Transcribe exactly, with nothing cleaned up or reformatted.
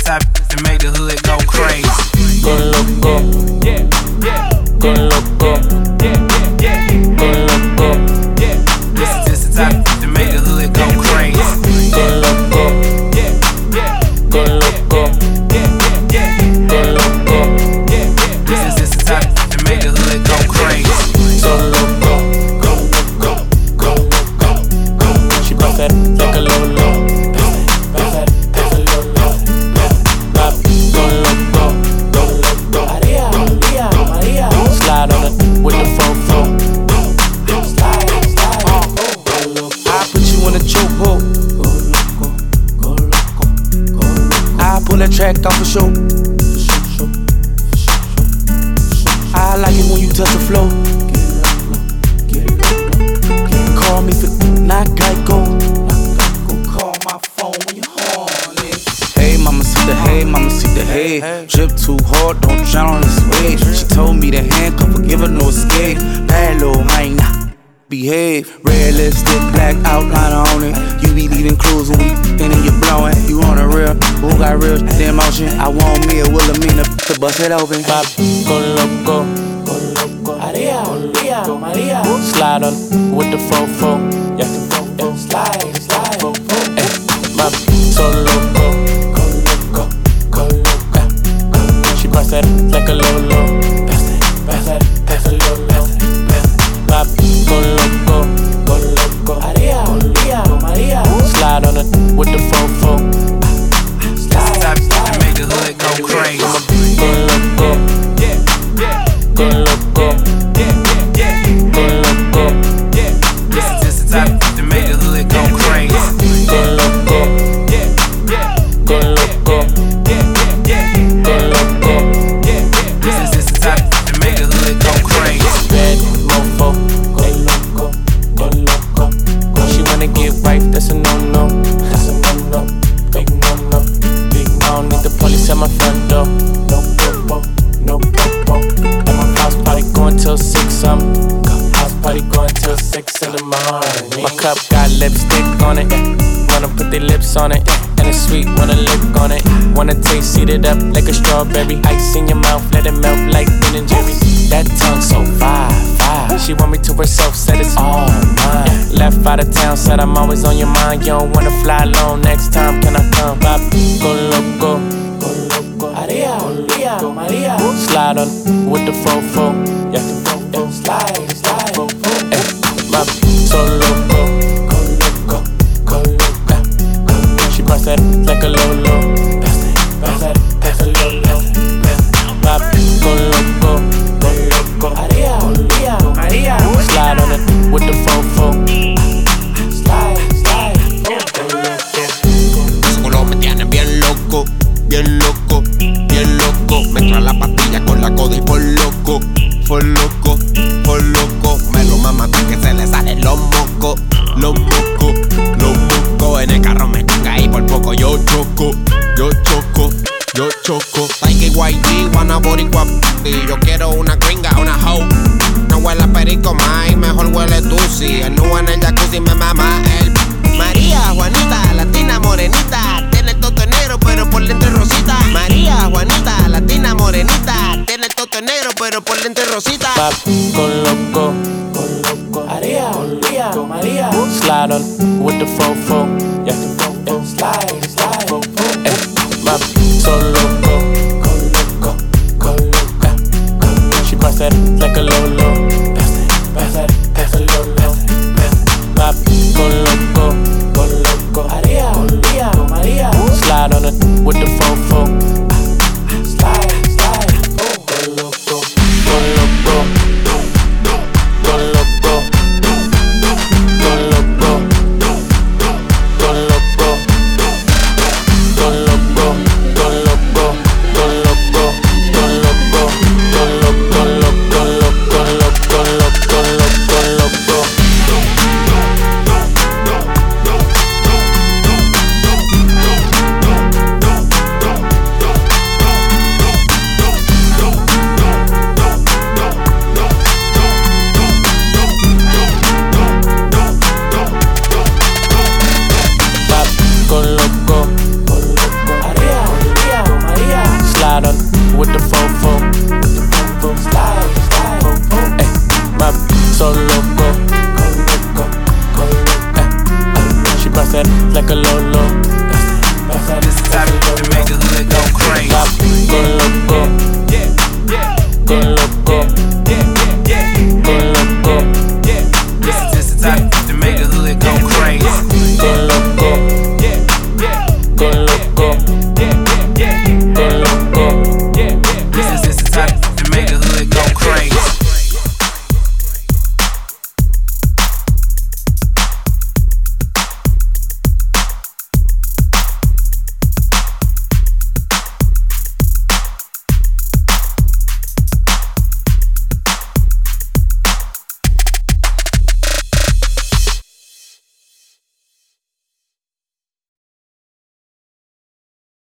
type to make the hood go crazy. Go loco, yeah, yeah, go loco, yeah, yeah, yeah, go loco, yeah. This is just the type to make the hood go crazy. go loco, Yeah, yeah, go loco, yeah, yeah, yeah, go loco, yeah, yeah. This is just the type to make the hood go crazy. so loco, Go, go, go, go, go. she bounce that like a Lolo. Bounce that, bounce that, bounce a Lolo. Pop, go loco, go loco. Maria, Maria, Maria. Slide on it with the fofo. Slide, slide, oh, go loco. I put you in a chokehold. Go loco, go loco, go loco. I pull that track off for show. Show, show, show, show. I like it when you touch the floor. Get it low, get it low. Call me for not Geico. Call my phone when you're horny. Hey, mama, see the hey, mama, see the hey. Drip too hard, don't drown on this wave. She told me to handcuff her, give her no escape. Bad little hyena, behave. Red lipstick, black outliner on it. You be leaving clues when we in and you blowing. You on a real, who got real damn motion? I want me a Wilhelmina to bust it open. Pop, go loco, go loco. Maria, Maria, Maria. Slide on with the fofo, yeah, yeah. Slide, slide, eh. Pop, so loco, go loco, go loco, go. She bounce that like a Lolo. Bounce that, bounce that, bounce a Lolo. Pop, go loco, go loco. Maria, Maria, Maria. Slide on it with the fofo. This is the type to make the hood go crazy. Go loco, Yeah, yeah, go loco, yeah, yeah, yeah, go loco, yeah. This is just the type to make the hood go crazy. go loco, Yeah, yeah, go loco, yeah, yeah, yeah, go loco. yeah, yeah. This is just the type to make the hood go crazy. Bad mofo, go loco, go loco, go. She wanna get right, that's a no-no, that's a no-no, big no-no, big no. Need the police at my front door. No popo, no popo. At my house party going till six. I'm house party going till six in the morning. My cup got lipstick on it. Wanna put their lips on it, and it's sweet, wanna lick on it. Wanna taste, eat it up like a strawberry. Ice in your mouth, let it melt like Ben and Jerry. That tongue so fire, fire. She want me to herself, said it's all mine. Left out of town, said I'm always on your mind. You don't wanna fly alone, next time can I come? Pop, go loco, go loco. Maria, Maria, Maria. Slide on with the fofo, yeah, yeah. Slide, slide, eh. Pop, so loco, go loco, go loco, go. She bounce that like a Lolo. Bounce that, bounce that, bounce a Lolo. Pop, go loco, go loco. Maria, Maria, Maria. Slide on it with the fofo. Slide, slide, go loco. Esos culos me tienen bien loco, bien loco, bien loco. Me trae la pastilla con la coda y por loco, por loco, por loco. Me lo mama hasta que se le salen los mocos, los mocos, los mocos. En el carro me toca y por poco yo choco, yo choco, yo choco. Taika y Y G, Juana Boricua, y yo quiero una gringa, una hoe. No huele a perico más y mejor huele tusi. El nudo en el jacuzzi me mama el María, Juanita, latina morenita. Tiene el toto negro pero por dentro es rosita. María, Juanita, latina morenita. Tiene el toto negro pero por dentro es rosita. Pop,